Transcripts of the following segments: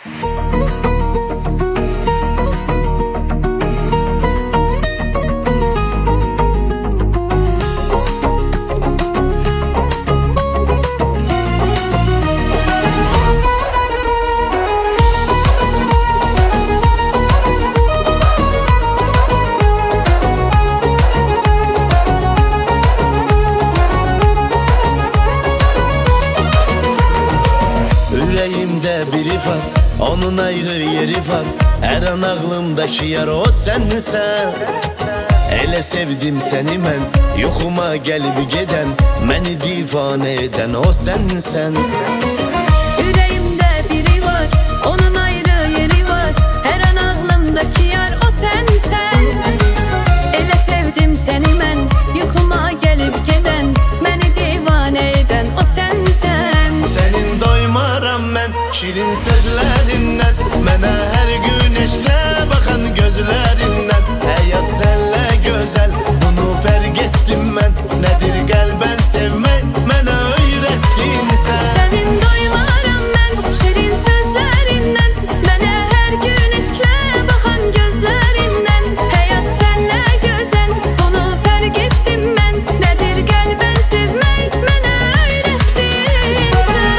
Yüreğimde biri var, onun ayrı yeri var. Her an ağlımdaki yer o sensen. Elə sevdim səni mən, yoxuma gəlib gedən, məni divanə edən o sensen. Yüreğimde biri var, onun ayrı yeri var. Her an ağlımdaki yer o sensen. Elə sevdim səni mən, yuxuma gelip geden, məni divanə eden o sensen. Senin doymaram mən, şirin sözlərindən, mənə hər gün eşlə baxan gözlərindən. Həyat sənlə gözəl, bunu fərq etdim mən. Nədir qəlbən sevmək, mənə öyrətdin sən. Senin doymaram mən, şirin sözlerinden, mənə hər gün eşklə baxan gözlerinden. Həyat sənlə gözəl, bunu fərq etdim mən. Nədir qəlbən sevmək, mənə öyrətdin sən.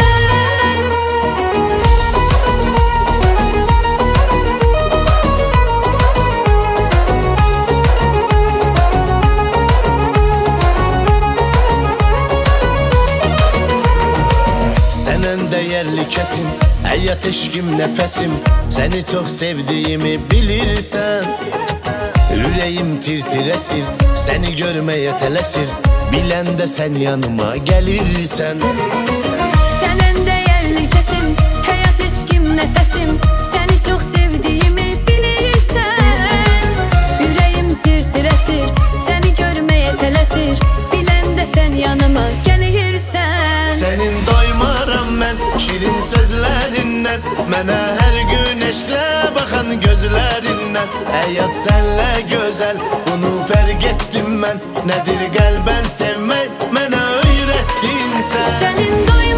Sən ən dəyərli kəsim, həyat eşqim nəfəsim. Səni çox sevdiyimi bilirsən. Ürəyim tir-tir əsir, səni görməyə tələsir. Biləndə sən yanıma gəlirsən. Sen en değerli kesim, hayat eşkim nefesim. Seni çok sevdiğimi bilirsen. Yüreğim tir-tir esir, seni görmeye telesir. Bilen de sen yanıma gelirsen. Senin doymaram mən, şirin sözlərindən, mənə hər gün eşlə baxan gözlərindən. Həyat sənlə gözəl, bunu fərq etdim mən. Nədir qəlbən sevmək, mənə öyrətdin sən. Senin doymaram